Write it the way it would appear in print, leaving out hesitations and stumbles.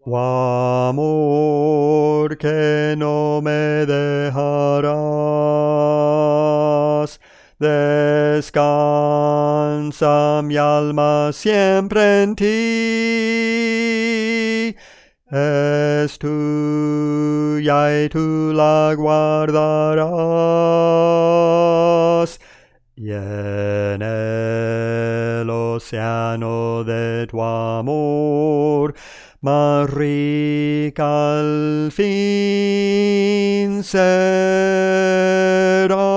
Oh amor que no me dejarás, descansa mi alma siempre en ti. Es tuya y tú la guardarás. Y en el océano de tu amor, más rica al fin será.